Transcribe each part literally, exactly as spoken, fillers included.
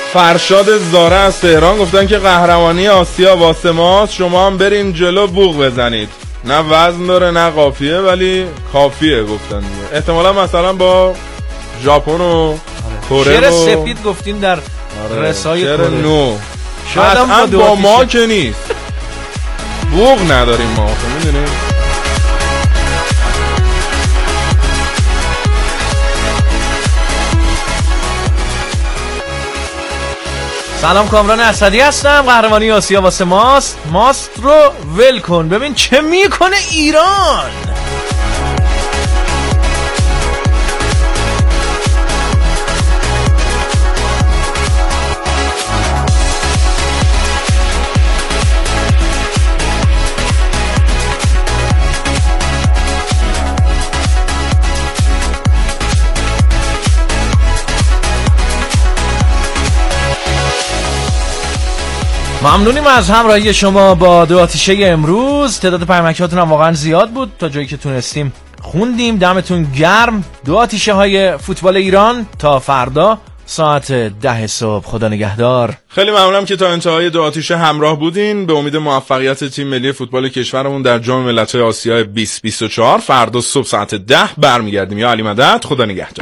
فرشاد زاره از تهران گفتن که قهرمانی آسیا واسه ماست، شما هم برین جلو بوق بزنید. نه وزن داره نه قافیه ولی کافیه گفتن دیگه. احتمالا مثلا با ژاپن و کره شعر سفید گفتین در رسای کره نو شاید هم با, با ما که نیست. بوق نداریم ما میدونیم. سلام، کامران اسدی هستم. قهرمانی آسیا واسه ماست. ماست رو ول کن ببین چه میکنه ایران. ممنونیم از همراهی شما با دو آتیشه امروز. تعداد پیامک‌هاتون هم واقعا زیاد بود، تا جایی که تونستیم خوندیم. دمتون گرم. دو آتیشه های فوتبال ایران تا فردا ساعت ده صبح. خدا نگهدار. خیلی ممنونم که تا انتهای دو آتیشه همراه بودین. به امید موفقیت تیم ملی فوتبال کشورمون در جام ملت‌های آسیا بیست بیست و چهار فردا صبح ساعت ده برمیگردیم. یا علی مدد. خدا نگهدار.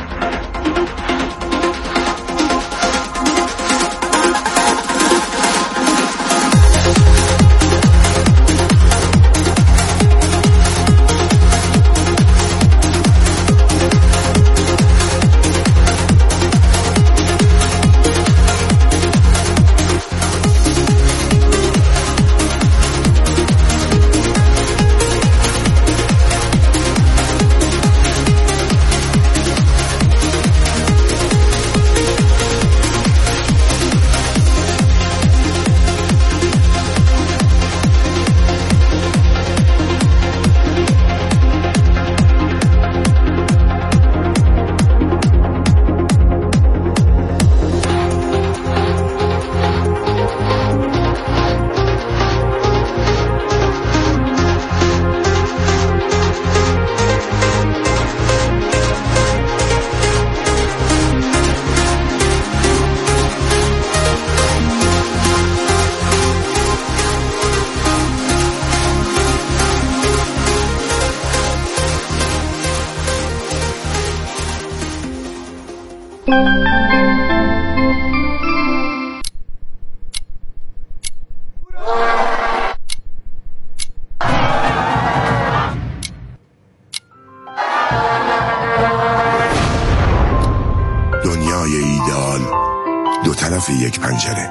دنیای ایدئال دو طرف یک پنجره.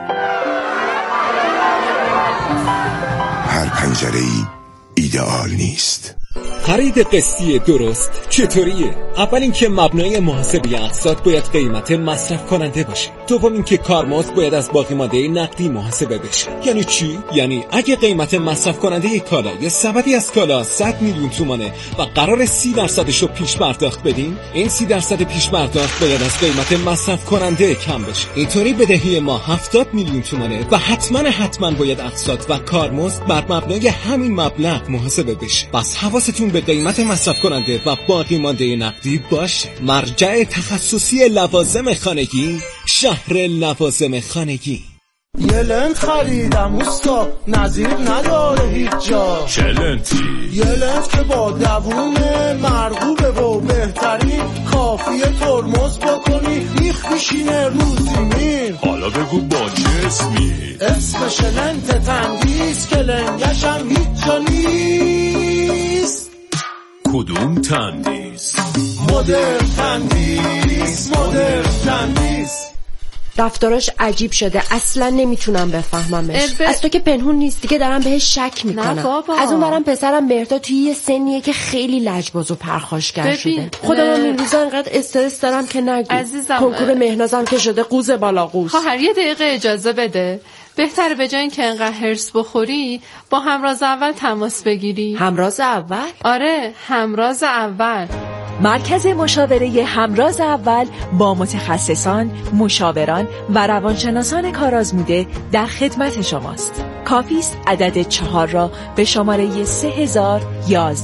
هر پنجره ای ایدئال نیست. خرید قسطی درست چطوریه؟ اول اینکه مبنای محاسبه اقساط باید قیمت مصرف کننده باشه. دوم اینکه کارمزد باید از باقی مانده نقدی محاسبه بشه. یعنی چی؟ یعنی اگه قیمت مصرف کننده کالا یا سبدی از کالا صد میلیون تومانه و قرار سی درصدش رو پیش پرداخت بدیم، این سی درصد پیش پرداخت باید از قیمت مصرف کننده کم بشه. اینطوری بدهی ما هفتاد میلیون تومانه و حتما حتما باید اقساط و کارمزد بر مبنای همین مبلغ محاسبه بشه. پس حواستون به قیمت مصرف کننده و باقی مانده نقدی باشه. مرجع تخصصی لوازم خانگی، شهر لوازم خانگی. یه لنت خریدم اوستا، نظیر نداره هیچ جا. چه لنتی؟ یه لنت که با دووم مرغوبه و بهترین، کافیه ترمز بکنی ریخ میشینه روزی میر. حالا بگو با چه اسمی؟ اسمش لنت تندیس که لنگش هم هیچ جا نیست. کدوم تندیس؟ مدر تندیس، مدر تندیس. رفتاراش عجیب شده، اصلا نمیتونم بفهممش. البه... از تو که پنهون نیست دیگه، دارم بهش شک میکنم. از اون برم پسرم مهرداد توی یه سنیه که خیلی لجباز و پرخاشگر شده. خودم هم این روزا انقدر استرس دارم که نگو. عزیزم کنکور مهنازم که شده قوز بالا قوز. خواهر یه دقیقه اجازه بده. بهتره به جای اینکه انقدر هرس بخوری با همراز اول تماس بگیری. همراز اول؟ آره، همراز اول. مرکز مشاوره همراز اول با متخصصان، مشاوران و روانشناسان کارآزموده در خدمت شماست. کافی است عدد چهار را به شماره سه هزار و یازده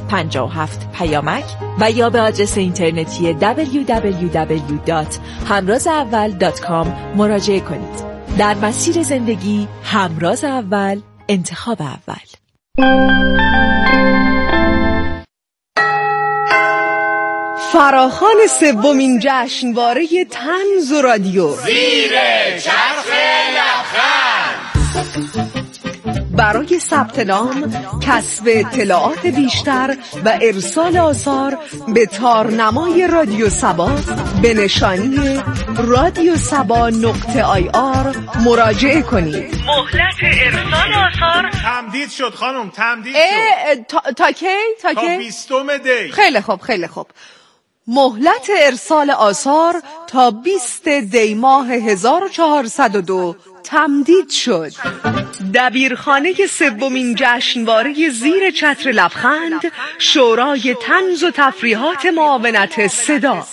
پنج هفت پیامک و یا به آدرس اینترنتی دبلیو دبلیو دبلیو دات همراز اول دات کام مراجعه کنید. در مسیر زندگی همراز اول، انتخاب اول. فراخوان سومین جشنواره طنز و رادیو زیر چرخ لبخند. برای ثبت نام، کسب اطلاعات بیشتر و ارسال آثار به تارنمای رادیو سبا به نشانی رادیو سبا نقطه آی آر مراجعه کنید. مهلت ارسال آثار تمدید شد خانم، تمدید شد. تا, تا کی؟ تا کی؟ تا بیستم دی. خیلی خوب خیلی خوب. مهلت ارسال آثار تا بیست دی ماه هزار و چهارصد و دو تمدید شد. دبیرخانه سومین جشنواره زیر چتر لبخند، شورای طنز و تفریحات معاونت صدا.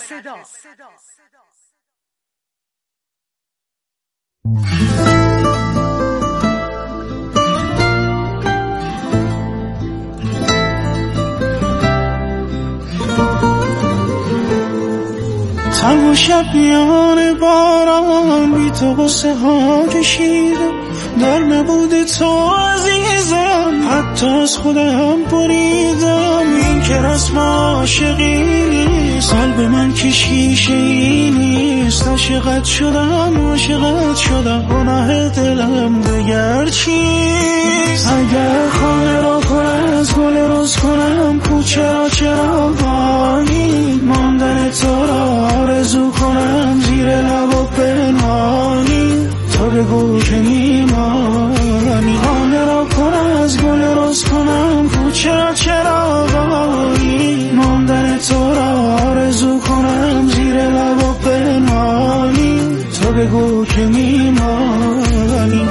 تنها شب میان باران بی تو قصه ها کشیدم، در نبود تو عزیزم حتی از خودم بریدم. این که رسم عاشقی نیست، قلب من که شیشه ای نیست. عاشقت شدم عاشقت شدم، گناه دلم دگر چیست. اگر خانه را پر از گل روز کنم، کوچه را چراغانی، ماندن تو را آرزو کنم زیر لب و پنهانی. تو بگو که میمانی، خانه را پر از گل روز کنم، کوچه را چراغانی، ماندن تو را آرزو کنم زیر لب و پنهانی. تو بگو که میمانی.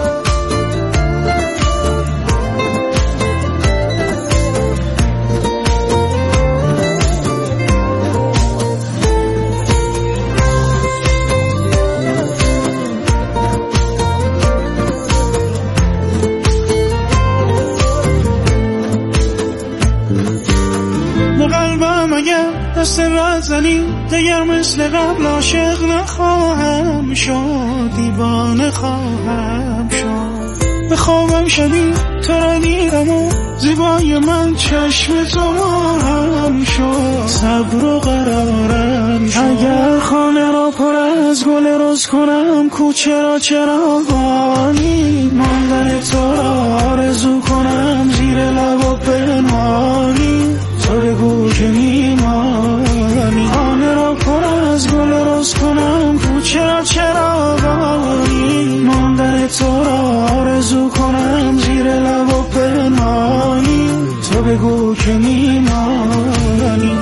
دست رد زنی دیگر مثل قبل عاشق نخواهم شد، دیوانه خواهم شد. به خوابم شدی تو را دیدم و زیبای من چشم تو هم شد. صبر و قرارم شد. اگر خانه را پر از گل روز کنم، کوچه را چراغانی، ماندن تو را آرزو کنم زیر لب و پنهانی. تو بگو که میمانی، خانه را پر از گل روز کنم، کوچه را چراغانی، ماندن تو را آرزو کنم زیر لب و پنهانی. تو بگو که میمانی.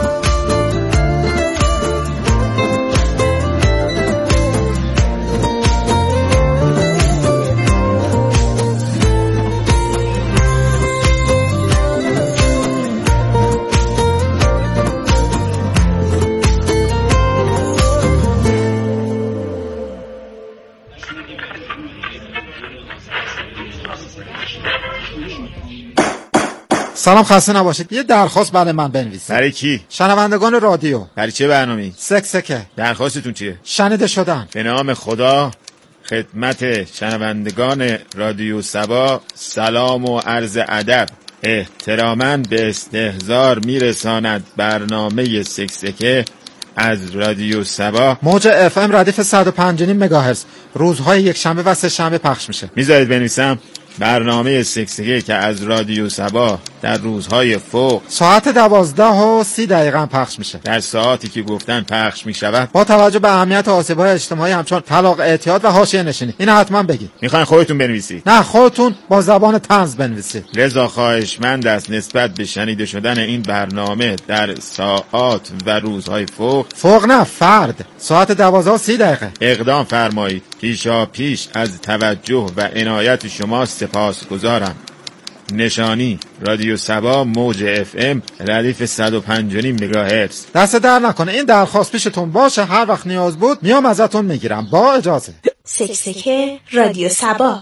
سلام، خسته نباشید. یه درخواست برای من بنویسید. برای کی؟ شنوندگان رادیو. برای چه برنامه‌ای؟ سکسکه. درخواستتون چیه؟ شنیده شدن. به نام خدا خدمت شنوندگان رادیو سبا سلام و عرض ادب. احتراما به استحضار میرساند برنامه سکسکه از رادیو سبا. موج اف ام ردیف صد و پنج و نیم مگاهرتز روزهای یک شنبه و سه شنبه پخش میشه. میذارید بنویسم برنامه سکسکه که از رادیو سبا در روزهای فوق ساعت دوازده و سی دقیقه پخش میشه. در ساعتی که گفتن پخش میشود با توجه به اهمیت آسیب‌های اجتماعی همچون طلاق، اعتیاد و حاشیه نشینی. این حتما بگید. میخواین خودتون بنویسید؟ نه، خودتون با زبان طنز بنویسید. لذا خواهشمند است نسبت به شنیده شدن این برنامه در ساعات و روزهای فوق فوق نه فرد ساعت دوازده و سی دقیقه اقدام فرمایید. پیشا پیش از توجه و عنایت شما سپاسگزارم. نشانی رادیو سبا موج اف ام ردیف صد و پنج و نیم مگاهرتز. دست در نکنه. این درخواست پیشتون باشه، هر وقت نیاز بود میام ازتون میگیرم. با اجازه. سکسکه رادیو سبا.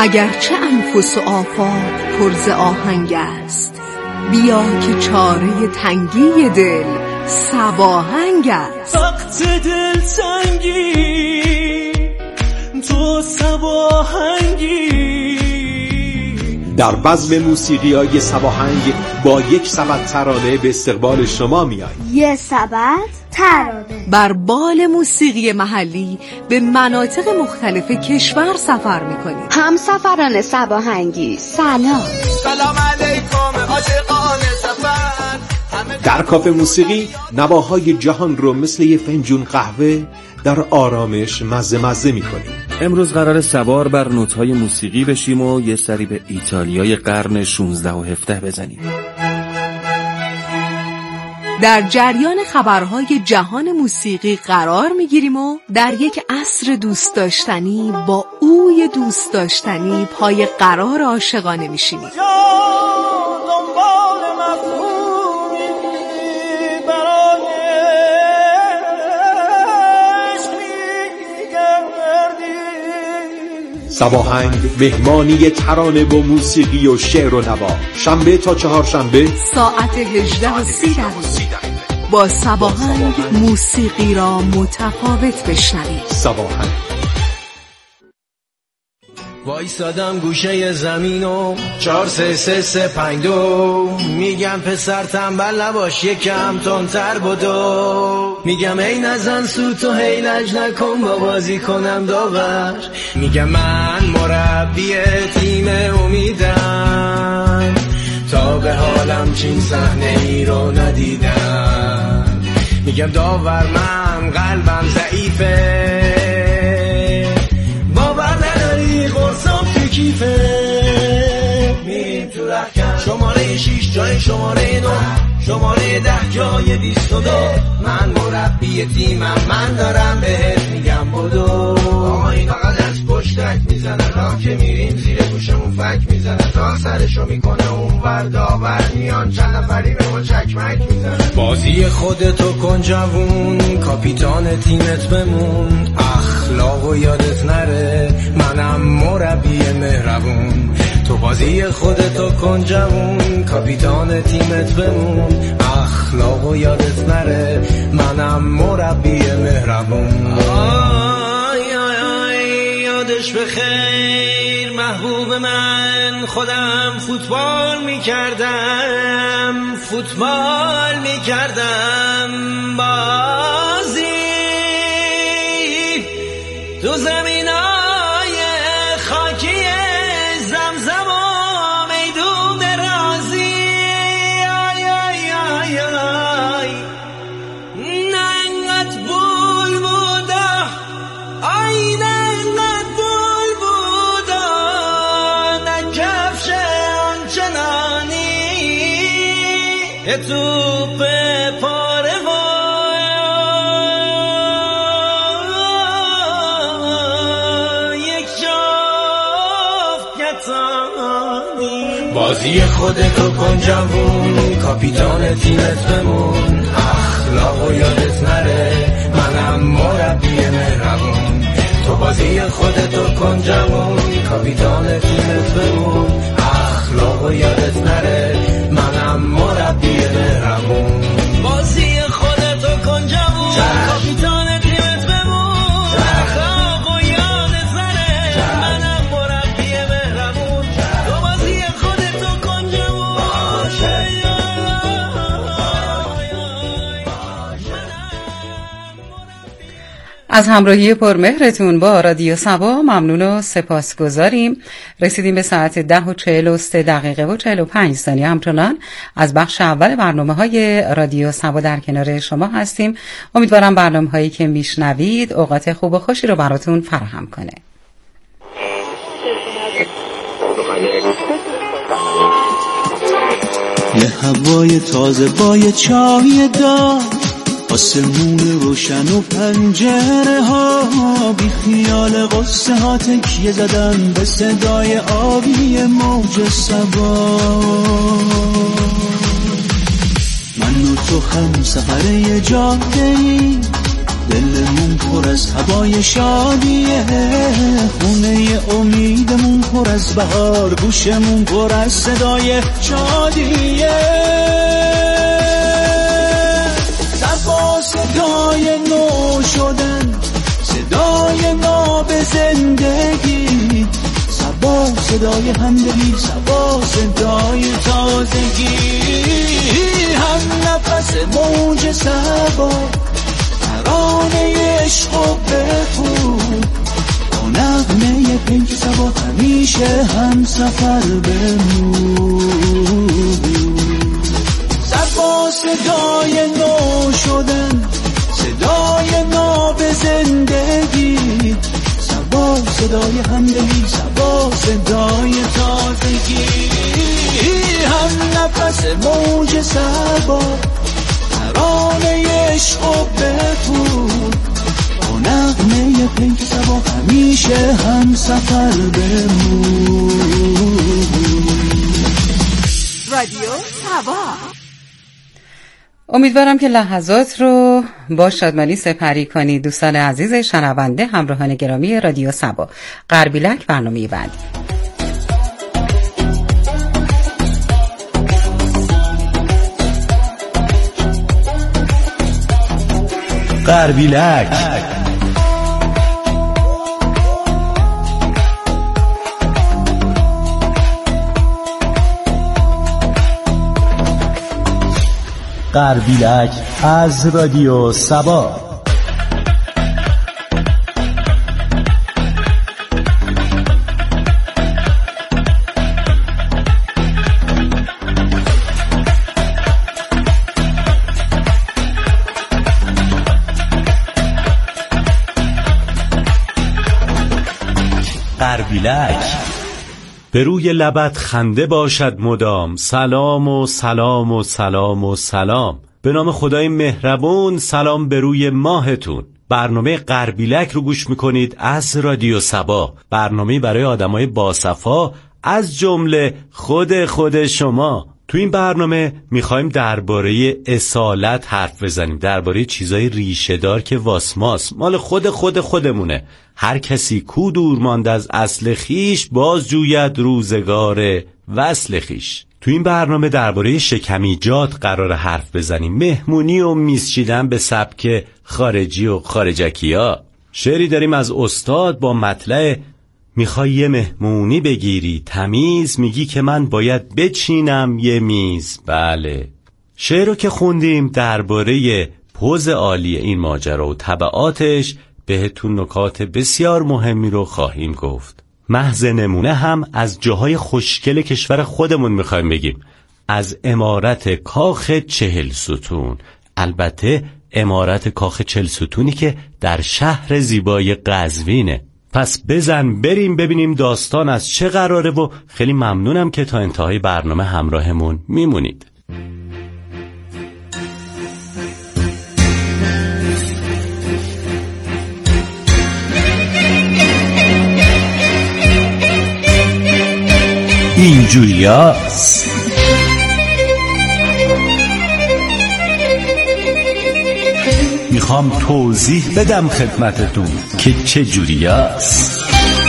اگرچه انفس و آفاق پر ز آهنگ است، بیا که چاره تنگی دل صباهنگ است. وقت دل تنگی تو صباهنگی. در بزم موسیقی‌های صباهنگ با یک سبد ترانه به استقبال شما می‌آییم. یه سبد ترانه بر بال موسیقی محلی به مناطق مختلف کشور سفر می‌کنیم. همسفران صباهنگی سلام. سلام علیکم عاشقان سفر. در کافه موسیقی نواهای جهان رو مثل یه فنجون قهوه در آرامش مزه مزه می‌کنیم. امروز قرار سوار بر نوت‌های موسیقی بشیم و یه سری به ایتالیای قرن شانزده و هفده بزنیم. در جریان خبرهای جهان موسیقی قرار میگیریم و در یک عصر دوست داشتنی با اوی دوست داشتنی پای قرار عاشقانه میشینیم. صباهنگ مهمانی ترانه با موسیقی و شعر و نوا، شنبه تا چهارشنبه ساعت هجده و سی دقیقه با صباهنگ موسیقی را متفاوت بشنوید. صباهنگ. وایسادم گوشه زمین و چار سه سه سه پنج دو، میگم پسر تنبل نباش یکم تندتر بدو، میگم ای نزن سوت و هی لج نکن با بازی کنم داور، میگم من مربی تیم امیدم تا به حالم چین صحنه ای رو ندیدم، میگم داور من قلبم ضعیفه باور نداری قرصم تو کیفه، میریم تو رخکن شماره شیش جای شماره نو، شماره ده جای بیست و دو، من مربی تیمم من دارم بهت میگم بدو، آقا این فقط از پشتک میزنه راه که میریم زیر گوشمون فک میزنه، تا سرشو میکنه اون ور داور میان چند نفری به ما چکمک میزنه، بازی خودتو کن جوون کاپیتان تیمت بمون، اخلاق و یادت نره منم مربی مهربون، تو بازی خودتو کن جوون کاپیتان تیمت بمون، اخلاق و یادت نره منم مربی مهربون. آی آی آی یادش بخیر محبوب من، خودم فوتبال میکردم فوتبال میکردم بازی تو زمینای خاکی زمزم و میدون رازی، آی آی آی آی ننگت بول بودا، آی ننگت بول بودا، نکفش آنچنانی توپ پاره بازی خودتو کن جوون کاپیتان تیمت بمون، اخلاق و یادت نره منم مربی مهربون، تو بازی خودتو کن جوون کاپیتان تیمت بمون، اخلاق و یادت نره منم مربی مهربون، بازی خودتو کن جوون کاپیتان تیمت بمون، اخلاق و یادت نره منم مربی مهربون، تو بازی خودتو کن جوون. از همراهی پرمهرتون با رادیو سبا ممنون و سپاسگزاریم. رسیدیم به ساعت ده و چهل و سه دقیقه و چهل و پنج ثانیه. همچنان از بخش اول برنامه های رادیو سبا در کنار شما هستیم. امیدوارم برنامه هایی که میشنوید اوقات خوب و خوشی رو براتون فراهم کنه. یه هوای تازه با یه چای دار، آسمون روشن و پنجره ها، بی خیال قصه ها تکیه زدن به صدای آبی موج صبا، من و تو هم سفر یه جاده‌ای، دلمون پر از هوای شادیه، خونه امیدمون پر از بهار، گوشمون پر از صدای شادیه. صفا صدای نو شدن، صدای ناب زندگی، صبا صدای همدلی، صبا صدای تازگی، هم نفس موج صبا، ترانه عشق و بخون، با نغمه پیک صبا همیشه هم سفر بمون. صبا صدای نو شدن، صدای ناب زندگی، صبا صدای همدلی، صبا صدای تازگی، هم نفس موج صبا، ترانه عشق و بخون، با نغمه پیک صبا همیشه هم سفر بمون. رادیو صبا. امیدوارم که لحظات رو با شادمانی سپری کنید. دوستان عزیز شنونده، همراهان گرامی رادیو صبا، غربیلک برنامه بعدی. غربیلک غربیلک از رادیو صبا. غربیلک به روی لبت خنده باشد مدام، سلام و سلام و سلام و سلام. به نام خدای مهربون، سلام به روی ماهتون. برنامه غربیلک رو گوش میکنید از رادیو صبا، برنامه برای آدمای باصفا از جمله خود خود شما. تو این برنامه میخوایم درباره اصالت حرف بزنیم، درباره چیزای ریشه‌دار که واسماس، مال خود خود خودمونه. هر کسی کو دور ماند از اصل خیش، باز جوید روزگار وصل خیش. تو این برنامه درباره شکمیجات قرار حرف بزنیم، مهمونی و میز چیدن به سبک خارجی و خارجکیا. شعری داریم از استاد با مطلع میخوای یه مهمونی بگیری تمیز، میگی که من باید بچینم یه میز. بله، شعر رو که خوندیم درباره پوز عالی این ماجرا و تبعاتش، بهتون نکات بسیار مهمی رو خواهیم گفت. محض نمونه هم از جاهای خوشگل کشور خودمون میخوایم بگیم، از عمارت کاخ چهل ستون. البته عمارت کاخ چهل ستونی که در شهر زیبای قزوینه. پس بزن بریم ببینیم داستان از چه قراره و خیلی ممنونم که تا انتهای برنامه همراهمون میمونید. اینجوریاست. میخوام توضیح بدم خدمتتون که چه جوریاست.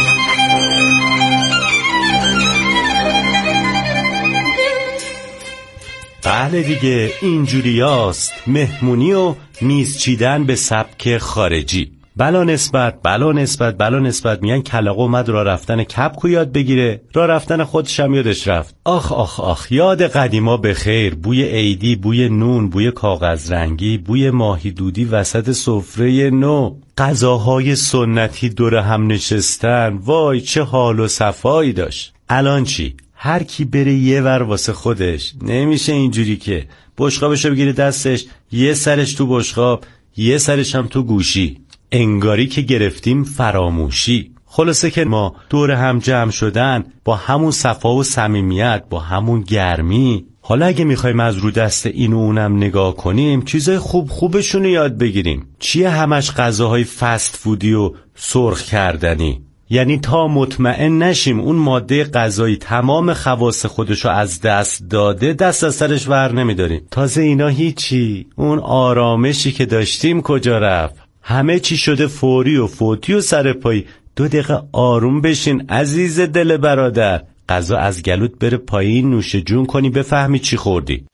بله دیگه، اینجوریاست. مهمونی و میز چیدن به سبک خارجی. بلا نسبت بلا نسبت بلا نسبت میگن کلاغ اومد را رفتن کپکو یاد بگیره، را رفتن خودش هم یادش رفت. آخ آخ آخ، یاد قدیما به خیر. بوی عیدی، بوی نون، بوی کاغذ رنگی، بوی ماهی دودی وسط سفره نو، غذاهای سنتی دور هم نشستن. وای چه حال و صفایی داشت. الان چی؟ هر کی بره یه ور واسه خودش. نمیشه اینجوری که بشقابشو بگیره دستش، یه سرش تو بشقاب، یه سرش هم تو گوشی. انگاری که گرفتیم فراموشی. خلاصه که ما دور هم جمع شدن با همون صفا و صمیمیت، با همون گرمی. حالا اگه میخوایم از رو دست این و اونم نگاه کنیم، چیزای خوب خوبشونو یاد بگیریم. چیه همش غذاهای فست فودی و سرخ کردنی؟ یعنی تا مطمئن نشیم اون ماده غذایی تمام خواص خودشو از دست داده، دست از سرش ور نمیداریم. تازه اینا هیچی، اون آرامشی که داشتیم کجا رفت؟ همه چی شده فوری و فوتی و سر پایی. دو دقیقه آروم بشین عزیز دل برادر، غذا از گلوت بره پایین، نوش جون کنی بفهمی چی خوردی.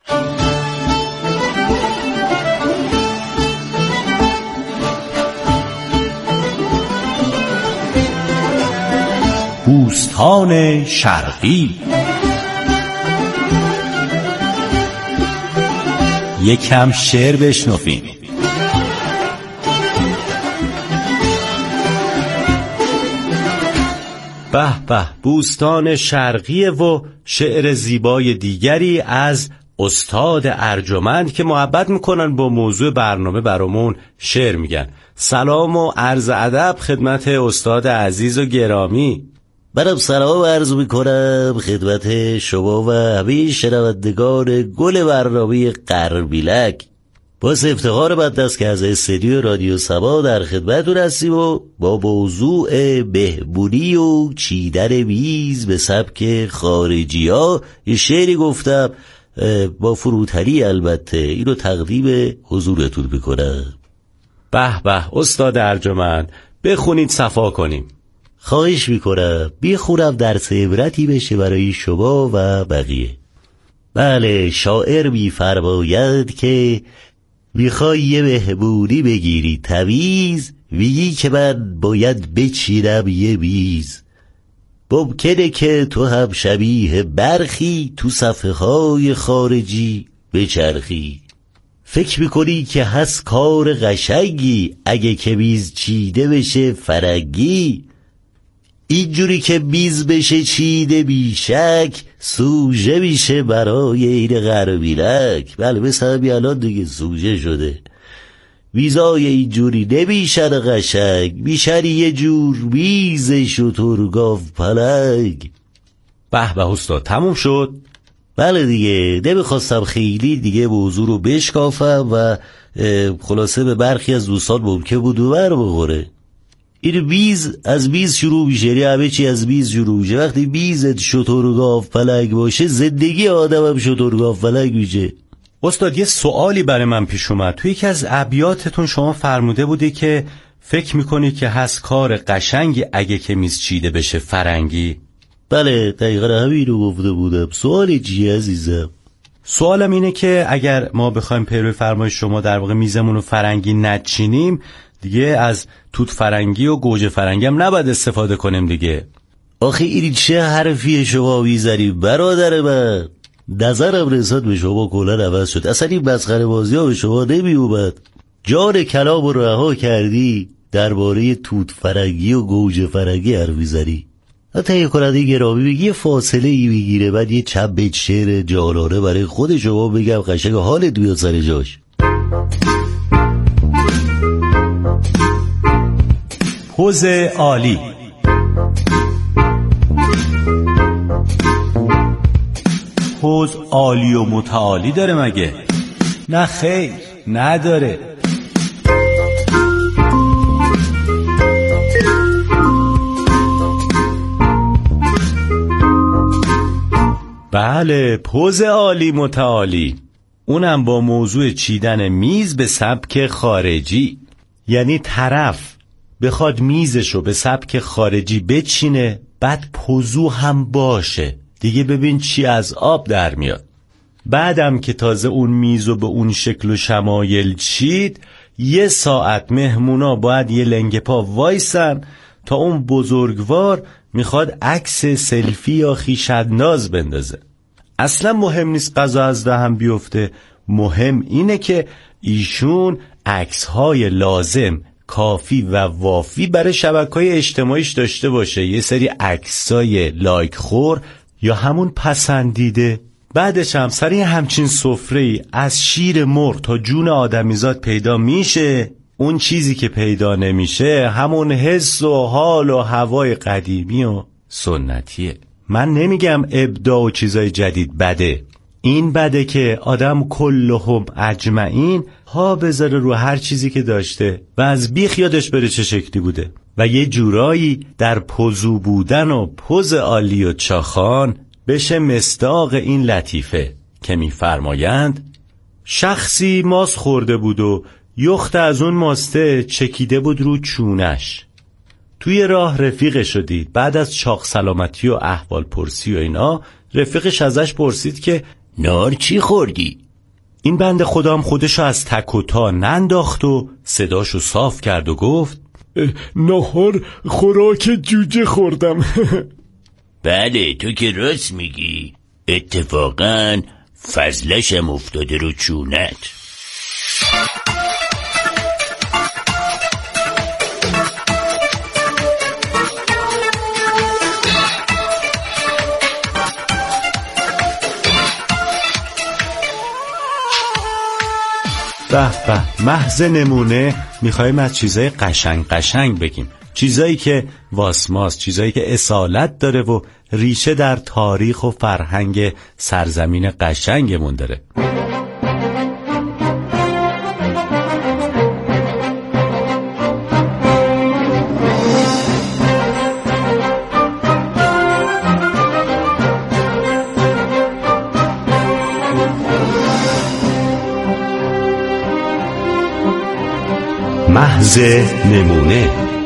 بوستان شرقی. یکم شعر بشنویم. به به، بوستان شرقی و شعر زیبای دیگری از استاد ارجمند که محبت میکنن با موضوع برنامه برامون شعر میگن. سلام و عرض ادب خدمت استاد عزیز و گرامی. برم سلام عرض میکنم خدمت شما و همه شنوندگان گل برنامه قربیلک. باعث افتخار بنده است که از استودیو رادیو سبا در خدمتتون هستیم و با موضوع بهبودی و چیدن میز به سبک خارجی ها یه شعری گفتم، با فروتنی البته، اینو تقدیم حضورتون میکنم. به به استاد ارجمند، بخونید صفا کنیم. خواهش میکنم، بخونم درس عبرتی بشه برای شما و بقیه. بله، شاعر میفرماید که میخوای یه بهبودی بگیری تمیز، میگی که من باید بچینم یه میز. ممکنه که تو هم شبیه برخی تو صفحه های خارجی بچرخی. فکر میکنی که هست کار قشنگی اگه که میز چیده بشه فرنگی. اینجوری که میز بشه چیده بیشک، سوژه میشه برای این قربیلک. بله مثل همین الان دیگه سوژه شده. میزای اینجوری نمیشن قشنگ، میشن یه جور میز شترگاو پلنگ. به به استاد، تموم شد؟ بله دیگه، نمیخواستم خیلی دیگه موضوع رو بشکافم و خلاصه به برخی از دوستان ممکن بود بر بخوره. این بیز از بیز شروع میشه، یعنی همه چی از بیز شروع میشه. وقتی بیزت شترگاو پلنگ باشه، زندگی آدم هم شترگاو پلنگ میشه. استاد یه سوالی برای من پیش اومد. توی یکی از ابیاتتون شما فرموده بودی که فکر میکنی که هست کار قشنگی اگه که میز چیده بشه فرنگی. بله دقیقا همین رو گفته بودم. سوالی چیه عزیزم؟ سوالم اینه که اگر ما بخوایم پیروی فرمایش شما در واقع میزمون رو فرنگی نچینیم، دیگه از توت فرنگی و گوجه فرنگی هم نباید استفاده کنیم دیگه. آخه این چه حرفیه شما میزنی برادر من؟ نظرم نسبت به شما کلا عوض شد. اصلا این مسخره بازی ها به شما نمی اومد. جان کلام رو رها کردی درباره توت فرنگی و گوجه فرنگی حرف میزنی. تهیه کننده گرامی بگی یه فاصله ای بگیره، بعد یه چند بیت شعر جانانه برای خود شما بگم قشنگ حالت بیاد سر جاش. پوز عالی. پوز عالی و متعالی داره مگه؟ نه خیر نداره. بله، پوز عالی متعالی، اونم با موضوع چیدن میز به سبک خارجی. یعنی طرف بخواد میزشو به سبک خارجی بچینه، بعد پوزو هم باشه دیگه، ببین چی از آب در میاد. بعدم که تازه اون میزو به اون شکل و شمایل چید، یه ساعت مهمونا باید یه لنگ پا وایسن تا اون بزرگوار میخواد عکس سلفی یا خویشانداز بندازه. اصلا مهم نیست غذا از دهن بیفته، مهم اینه که ایشون عکس‌های لازم، کافی و وافی برای شبکه‌های اجتماعیش داشته باشه. یه سری عکسای لایک خور یا همون پسندیده. بعدش هم سری همچین سفره‌ای از شیر مرغ تا جون آدمیزاد پیدا میشه. اون چیزی که پیدا نمیشه همون حس و حال و هوای قدیمی و سنتیه. من نمیگم ابداع و چیزای جدید بده، این بده که آدم کلهم اجمعین ها بذاره رو هر چیزی که داشته و از بیخ یادش بره چه شکلی بوده و یه جورایی در پوزو بودن و پوز عالی و چاخان بشه مصداق این لطیفه که میفرمایند شخصی ماس خورده بود و یخت از اون ماسته چکیده بود رو چونش. توی راه رفیقش شدید. بعد از چاق سلامتی و احوال پرسی و اینا رفیقش ازش پرسید که نار چی خوردی؟ این بنده خودم خودشو از تک و تا ننداخت و صداشو صاف کرد و گفت نهار خوراک جوجه خوردم. بله تو که راست میگی، اتفاقاً فضلشم افتاده رو چونت. به به، محض نمونه میخوایم از چیزای قشنگ قشنگ بگیم، چیزایی که واسماست، چیزایی که اصالت داره و ریشه در تاریخ و فرهنگ سرزمین قشنگمون داره. محض نمونه.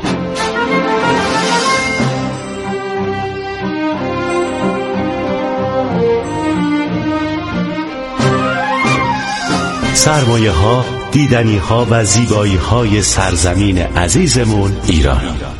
سرمایه ها، دیدنی ها و زیبایی های سرزمین عزیزمون ایران.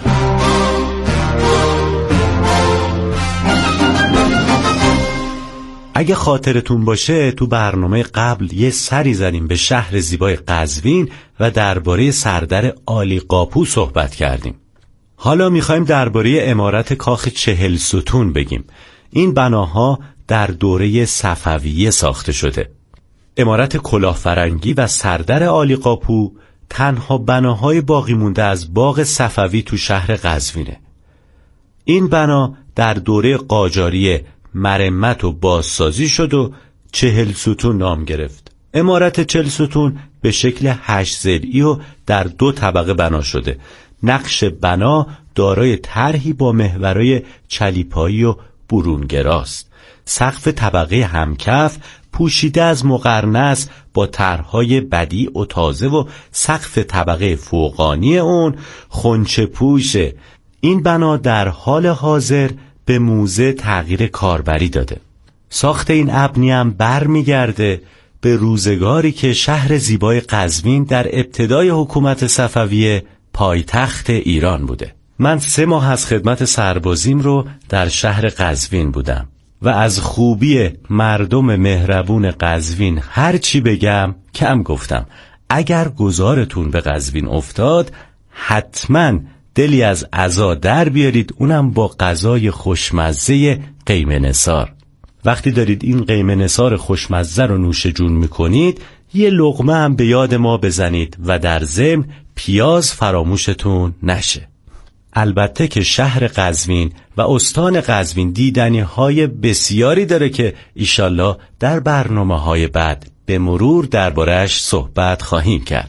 اگه خاطرتون باشه تو برنامه قبل یه سری زدیم به شهر زیبای قزوین و درباره سردر عالیقاپو صحبت کردیم. حالا میخوایم درباره عمارت کاخ چهل ستون بگیم. این بناها در دوره صفویه ساخته شده. عمارت کلاهفرنگی و سردر عالیقاپو تنها بناهای باقی مونده از باغ صفوی تو شهر قزوینه. این بنا در دوره قاجاری مرمت و بازسازی شد و چهل ستون نام گرفت. عمارت چهل ستون به شکل هشت ضلعی و در دو طبقه بنا شده. نقش بنا دارای طرحی با محورای چلیپایی و برونگراست. سقف طبقه همکف پوشیده از مقرنس با طرحهای بدیع و تازه و سقف طبقه فوقانی اون خنچه پوشه. این بنا در حال حاضر به موزه تغییر کاربری داده. ساخت این ابنی هم بر میگرده به روزگاری که شهر زیبای قزوین در ابتدای حکومت صفویه پایتخت ایران بوده. من سه ماه از خدمت سربازیم رو در شهر قزوین بودم و از خوبی مردم مهربون قزوین هر چی بگم کم گفتم. اگر گذارتون به قزوین افتاد حتما دلی از عزا در بیارید، اونم با غذای خوشمزه قیمه نثار. وقتی دارید این قیمه نثار خوشمزه رو نوش جون میکنید یه لقمه هم به یاد ما بزنید و در ضمن پیاز فراموشتون نشه. البته که شهر قزوین و استان قزوین دیدنی های بسیاری داره که ایشالله در برنامه های بعد به مرور درباره‌اش صحبت خواهیم کرد.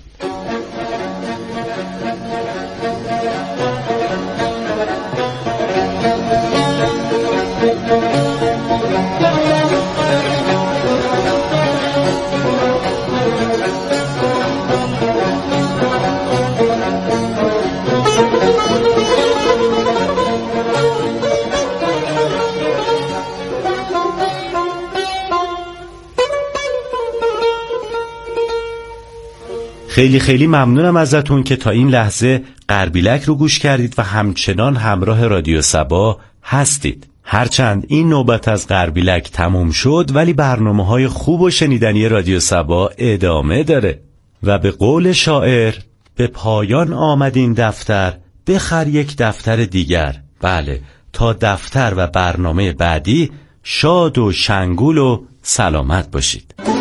خیلی خیلی ممنونم ازتون که تا این لحظه غربیلک رو گوش کردید و همچنان همراه رادیو سبا هستید. هرچند این نوبت از غربیلک تموم شد ولی برنامه‌های خوب و شنیدنی رادیو سبا ادامه داره و به قول شاعر به پایان آمد این دفتر، بخر یک دفتر دیگر. بله، تا دفتر و برنامه بعدی شاد و شنگول و سلامت باشید.